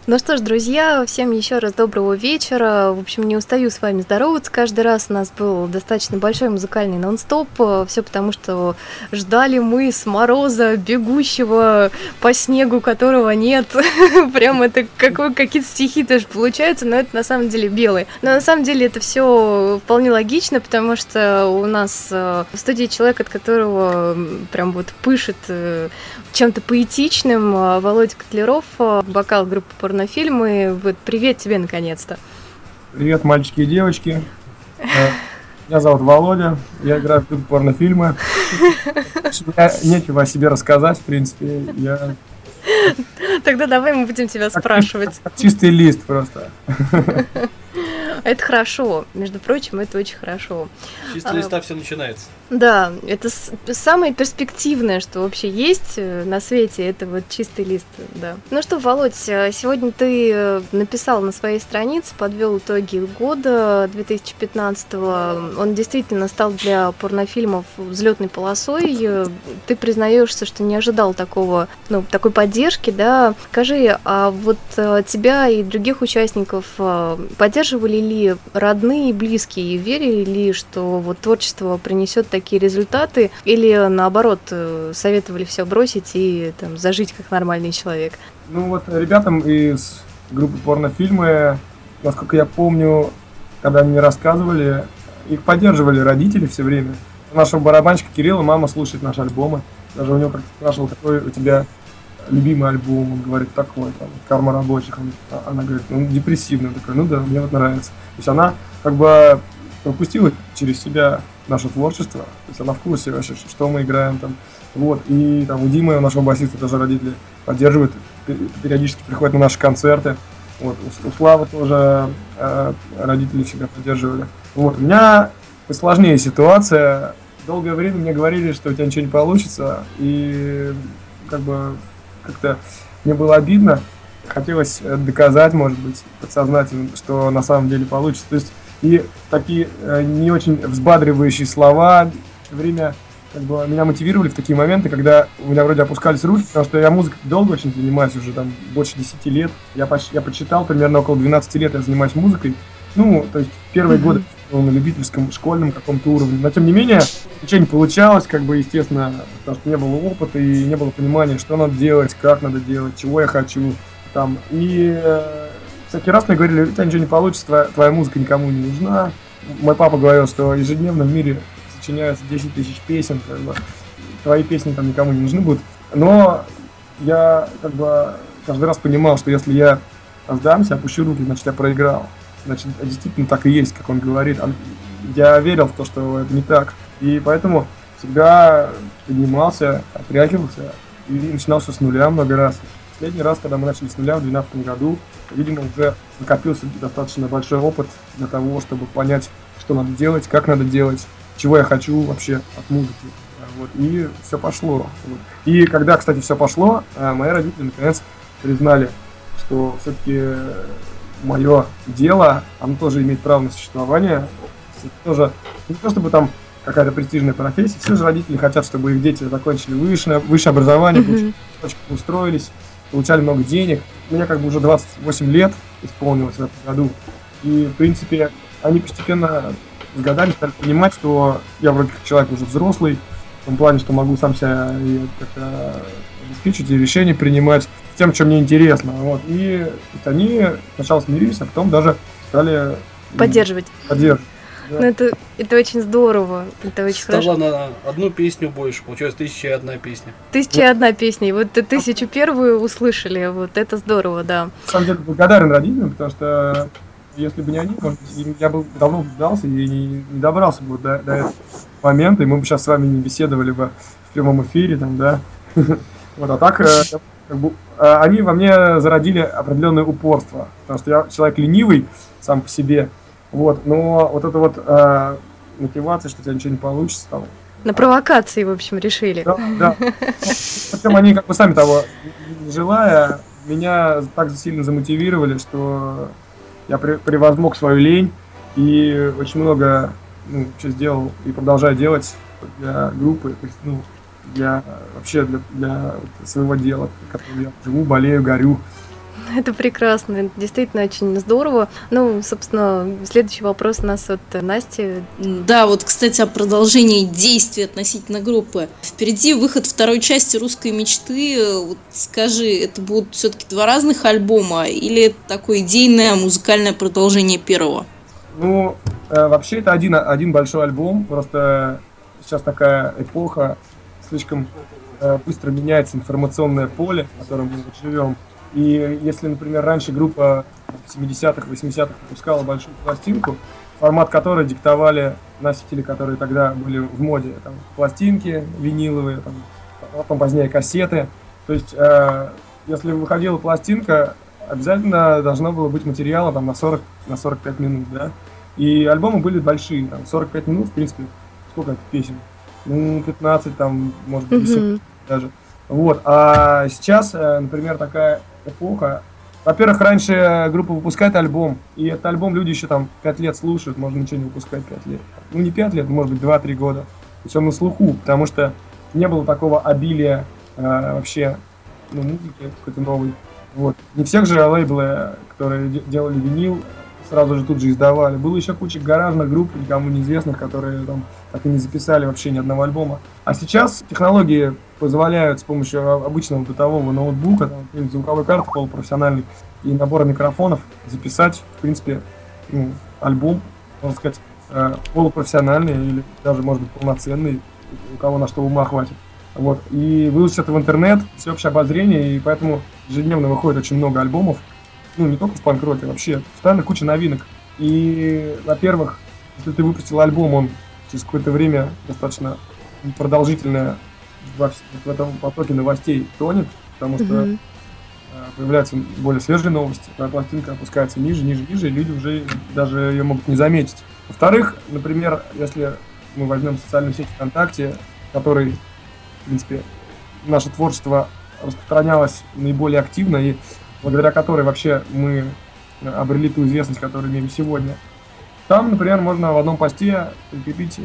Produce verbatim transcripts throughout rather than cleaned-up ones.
Ну что ж, друзья, всем еще раз доброго вечера. В общем, не устаю с вами здороваться. Каждый раз у нас был достаточно большой музыкальный нон-стоп. Все потому, что ждали мы с мороза, бегущего по снегу, которого нет. Прям это как, какие-то стихи тоже получаются, но это на самом деле белые. Но на самом деле это все вполне логично, потому что у нас в студии человек, от которого прям вот пышет чем-то поэтичным, Володя Котляров, вокал группы «Порнофильмы». Вот привет тебе наконец-то. Привет, мальчики и девочки. Меня зовут Володя, я играю в группе «Порнофильмы». Нечего о себе рассказать, в принципе. Я... Тогда давай мы будем тебя спрашивать. Чистый лист просто. Это хорошо, между прочим, это очень хорошо. С чистого листа все начинается. Да, это самое перспективное, что вообще есть на свете, это вот чистый лист, да. Ну что, Володь, сегодня ты написал на своей странице, подвел итоги года две тысячи пятнадцатого. Он действительно стал для порнофильмов взлетной полосой. Ты признаешься, что не ожидал такого, ну, такой поддержки, да. Скажи, а вот тебя и других участников поддерживали ли родные и близкие, верили ли, что вот творчество принесет такие результаты, или наоборот советовали все бросить и там зажить как нормальный человек? Ну вот ребятам из группы «Порнофильмы», насколько я помню, когда они мне рассказывали, их поддерживали родители все время. У нашего барабанщика Кирилла мама слушает наши альбомы. Даже у него как-то спрашивал, какой у тебя любимый альбом, он говорит, такой, там, «Карма рабочих». Она говорит, ну, депрессивный. Он такой, ну да, мне вот нравится. То есть она как бы пропустила через себя наше творчество, то есть она в курсе вообще, что мы играем там. Вот, и там у Димы, у нашего басиста, тоже родители поддерживают, периодически приходят на наши концерты. Вот, у, у Славы тоже э, родители всегда поддерживали. Вот, у меня посложнее ситуация. Долгое время мне говорили, что у тебя ничего не получится, и как бы как-то мне было обидно. Хотелось доказать, может быть, подсознательно, что на самом деле получится. То есть и такие э, не очень взбадривающие слова время как бы меня мотивировали в такие моменты, когда у меня вроде опускались руки, потому что я музыкой долго очень занимаюсь, уже там больше десяти лет. Я, почти, я почитал, примерно около двенадцати лет я занимаюсь музыкой. Ну, то есть первые mm-hmm. годы на любительском, школьном каком-то уровне. Но тем не менее, ничего не получалось, как бы, естественно, потому что не было опыта и не было понимания, что надо делать, как надо делать, чего я хочу. Там. И э, всякий раз мне говорили, у тебя ничего не получится, твоя, твоя музыка никому не нужна. Мой папа говорил, что ежедневно в мире сочиняется десять тысяч песен, как бы, твои песни там никому не нужны будут. Но я как бы каждый раз понимал, что если я сдамся, опущу руки, значит я проиграл. Значит, действительно так и есть, как он говорит. Я верил в то, что это не так. И поэтому всегда поднимался, отряхивался и начинал все с нуля много раз. Последний раз, когда мы начали с нуля в две тысячи двенадцатом году, видимо, уже накопился достаточно большой опыт для того, чтобы понять, что надо делать, как надо делать, чего я хочу вообще от музыки. Вот. И все пошло. Вот. И когда, кстати, все пошло, мои родители наконец признали, что все-таки мое дело, оно тоже имеет право на существование. Это тоже не то, чтобы там какая-то престижная профессия. Все же родители хотят, чтобы их дети закончили высшее, высшее образование, mm-hmm. устроились, получали много денег. Мне как бы уже двадцать восемь лет исполнилось в этом году. И, в принципе, они постепенно с годами стали понимать, что я вроде как человек уже взрослый, в том плане, что могу сам себя как-то обеспечить и решения принимать с тем, что мне интересно. Вот. И они сначала смирились, а потом даже стали поддерживать. поддерживать. Да. Ну, это, это очень здорово, это очень Стало хорошо. на одну песню больше, получилось тысяча и одна песня. Тысяча и одна песня, и вот тысячу первую услышали, вот это здорово, да. На самом деле благодарен родителям, потому что если бы не они, может, я бы давно сдался и не, не добрался бы до, до этого момента, и мы бы сейчас с вами не беседовали бы в прямом эфире, там, да. Вот, а так, как бы, они во мне зародили определенное упорство, потому что я человек ленивый сам по себе. Вот, но вот эта вот э, мотивация, что у тебя ничего не получится, там. На провокации, в общем, решили. Да, да. Причем они, как бы сами того не желая, меня так сильно замотивировали, что я превозмог свою лень и очень много, ну, вообще сделал и продолжаю делать для группы, ну, для вообще для, для своего дела, в котором я живу, болею, горю. Это прекрасно, это действительно очень здорово. Ну, собственно, следующий вопрос у нас от Насти. Да, вот, кстати, о продолжении действий относительно группы. Впереди выход второй части «Русской мечты». Вот скажи, это будут все-таки два разных альбома или это такое идейное музыкальное продолжение первого? Ну, э, вообще это один, один большой альбом, просто сейчас такая эпоха, слишком э, быстро меняется информационное поле, в котором мы живем. И если, например, раньше группа в семидесятых, восьмидесятых выпускала большую пластинку, формат которой диктовали носители, которые тогда были в моде, там, пластинки виниловые, там, потом позднее кассеты. То есть, э, если выходила пластинка, обязательно должно было быть материала там, на сорок на сорок пять минут, да. И альбомы были большие, там, сорок пять минут, в принципе, сколько это песен? Ну, пятнадцать, там, может быть, десять даже. Вот, а сейчас, например, такая эпоха. Во-первых, раньше группа выпускает альбом, и этот альбом люди еще там пять лет слушают, можно ничего не выпускать пять лет. Ну, не пять лет, может быть, два-три года. То есть он на слуху, потому что не было такого обилия э, вообще, ну, музыки какой-то новой. Вот. Не всех же лейблы, которые делали винил, сразу же тут же издавали. Было еще куча гаражных групп, никому неизвестных, которые там так и не записали вообще ни одного альбома. А сейчас технологии позволяют с помощью обычного бытового ноутбука, там, звуковой карты полупрофессиональной и набора микрофонов записать, в принципе, ну, альбом, можно сказать, полупрофессиональный или даже, может быть, полноценный, у кого на что ума хватит. Вот. И выложить это в интернет, всеобщее обозрение, и поэтому ежедневно выходит очень много альбомов. Ну, не только в панк-роке, вообще постоянно куча новинок. И, во-первых, если ты выпустил альбом, он через какое-то время достаточно продолжительное в, в этом потоке новостей тонет, потому что mm-hmm. появляются более свежие новости, твоя пластинка опускается ниже, ниже, ниже, и люди уже даже ее могут не заметить. Во-вторых, например, если мы возьмем социальную сеть ВКонтакте, в которой, в принципе, наше творчество распространялось наиболее активно, и благодаря которой вообще мы обрели ту известность, которую имеем сегодня. Там, например, можно в одном посте прикрепить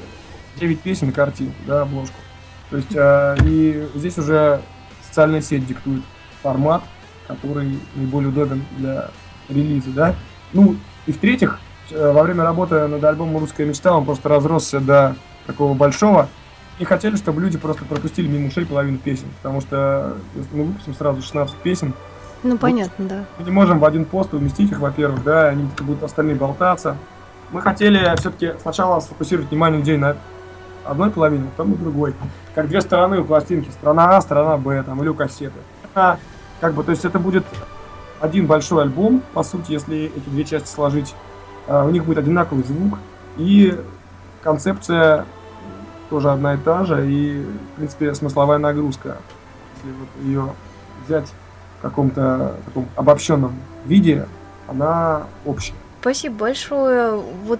девять песен и картинку, да, обложку. То есть, э, и здесь уже социальная сеть диктует формат, который наиболее удобен для релиза, да. Ну, и в-третьих, э, во время работы над альбомом «Русская мечта» он просто разросся до такого большого. И хотели, чтобы люди просто пропустили мимо ушей половину песен, потому что если мы выпустим сразу шестнадцать песен, ну, понятно, да. Мы не можем в один пост уместить их, во-первых, да, они будут остальные болтаться. Мы хотели все-таки сначала сфокусировать внимание людей на одной половине, потом на другой. Как две стороны у пластинки, сторона А, сторона Б, там, или у кассеты. А, как бы, то есть это будет один большой альбом, по сути, если эти две части сложить. А, у них будет одинаковый звук, и концепция тоже одна и та же, и, в принципе, смысловая нагрузка. Если вот ее взять в каком-то таком обобщенном виде, она общая. Спасибо большое. Вот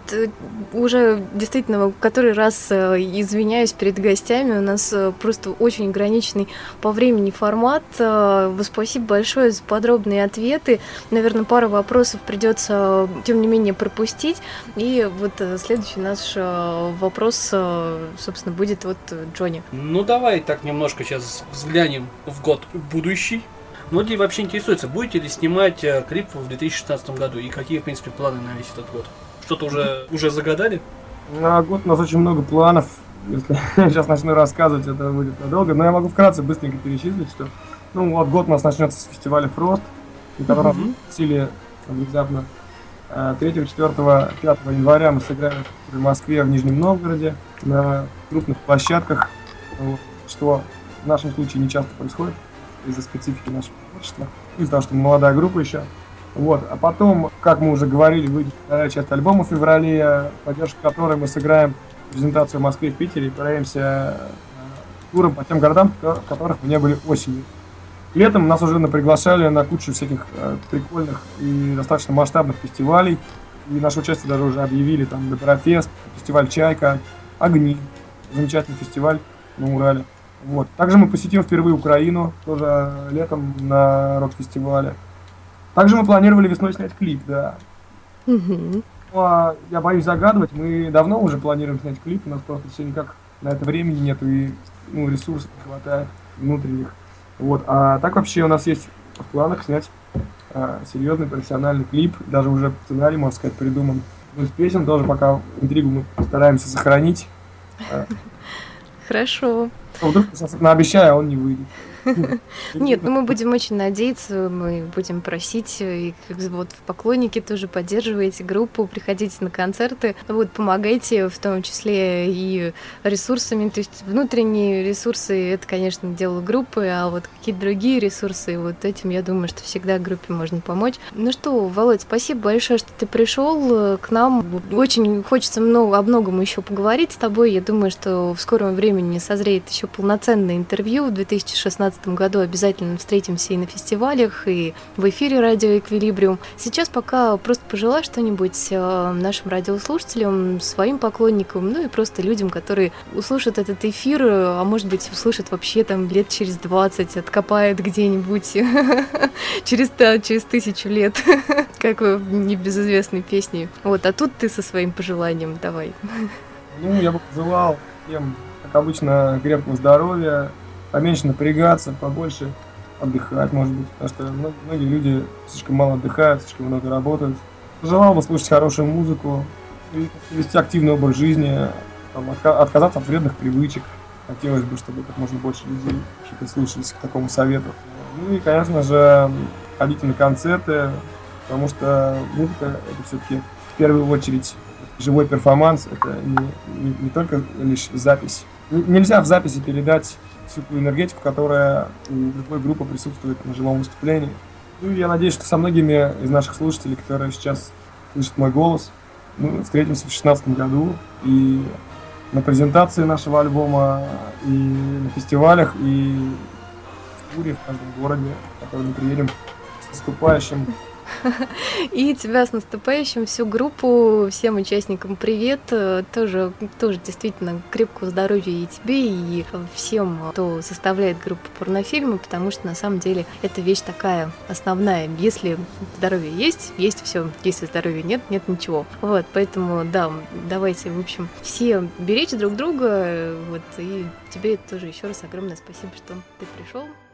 уже действительно в который раз извиняюсь перед гостями. У нас просто очень ограниченный по времени формат. Спасибо большое за подробные ответы. Наверное, пару вопросов придется, тем не менее, пропустить. И вот следующий наш вопрос, собственно, будет от Джонни. Ну, давай так немножко сейчас взглянем в год будущий. Многие вообще интересуются, будете ли снимать э, клип в две тысячи шестнадцатом году и какие, в принципе, планы на весь этот год? Что-то уже, уже загадали? На год у нас очень много планов. Если я сейчас начну рассказывать, это будет долго. Но я могу вкратце быстренько перечислить, что ну вот год у нас начнется с фестиваля Frost, на котором mm-hmm. сили внезапно третьего, четвёртого, пятого января мы сыграем в Москве, в Нижнем Новгороде на крупных площадках, что в нашем случае не часто происходит из-за специфики нашего творчества, из-за того, что мы молодая группа еще. Вот. А потом, как мы уже говорили, выйдет вторая часть альбома в феврале, поддержку которой мы сыграем презентацию в Москве и Питере и проявимся туром по тем городам, в которых мы не были осенью. Летом нас уже приглашали на кучу всяких э, прикольных и достаточно масштабных фестивалей. И наше участие даже уже объявили, там, Доброфест, фестиваль «Чайка», «Огни», замечательный фестиваль на Урале. Вот. Также мы посетим впервые Украину, тоже летом на рок-фестивале. Также мы планировали весной снять клип, да. Mm-hmm. Ну, а я боюсь загадывать, мы давно уже планируем снять клип, у нас просто все никак на это времени нету и ну, ресурсов не хватает внутренних. Вот. А так вообще у нас есть в планах снять а, серьезный профессиональный клип, даже уже сценарий, можно сказать, придуман. Ну, из песен тоже пока интригу мы постараемся сохранить. Хорошо. Вдруг наобещаю, а он не выйдет. Нет, ну мы будем очень надеяться, мы будем просить, и как вот в поклонники тоже поддерживаете группу, приходите на концерты, вот, помогайте, в том числе и ресурсами, то есть внутренние ресурсы, это, конечно, дело группы, а вот какие-то другие ресурсы, вот этим, я думаю, что всегда группе можно помочь. Ну что, Володь, спасибо большое, что ты пришел к нам. Очень хочется много, о многом еще поговорить с тобой. Я думаю, что в скором времени созреет еще полноценное интервью. В две тысячи шестнадцатом году обязательно встретимся и на фестивалях, и в эфире радио Эквилибриум. Сейчас пока просто пожелай что-нибудь нашим радиослушателям, своим поклонникам, ну и просто людям, которые услышат этот эфир, а может быть услышат вообще там лет через двадцать, откопают где-нибудь через, через тысячу лет, как в небезызвестной песне. Вот, а тут ты со своим пожеланием давай. Ну, я бы пожелал всем, как обычно, крепкого здоровья, поменьше напрягаться, побольше отдыхать, может быть, потому что многие люди слишком мало отдыхают, слишком много работают. Пожелал бы слушать хорошую музыку, вести активный образ жизни, там, отказаться от вредных привычек. Хотелось бы, чтобы как можно больше людей прислушались к такому совету. Ну и, конечно же, ходите на концерты, потому что музыка — это все-таки в первую очередь живой перформанс, это не, не, не только лишь запись. Нельзя в записи передать всю ту энергетику, которая у любой группы присутствует на живом выступлении. Ну и я надеюсь, что со многими из наших слушателей, которые сейчас слышат мой голос, мы встретимся в две тысячи шестнадцатом году и на презентации нашего альбома, и на фестивалях, и в туре в каждом городе, в который мы приедем. С наступающим! И тебя с наступающим, всю группу, всем участникам привет. Тоже, тоже действительно крепкого здоровья и тебе, и всем, кто составляет группу порнофильмы, потому что на самом деле эта вещь такая основная. Если здоровье есть, есть все. Если здоровья нет, нет ничего. Вот, поэтому, да, давайте, в общем, все беречь друг друга. Вот, и тебе тоже еще раз огромное спасибо, что ты пришел.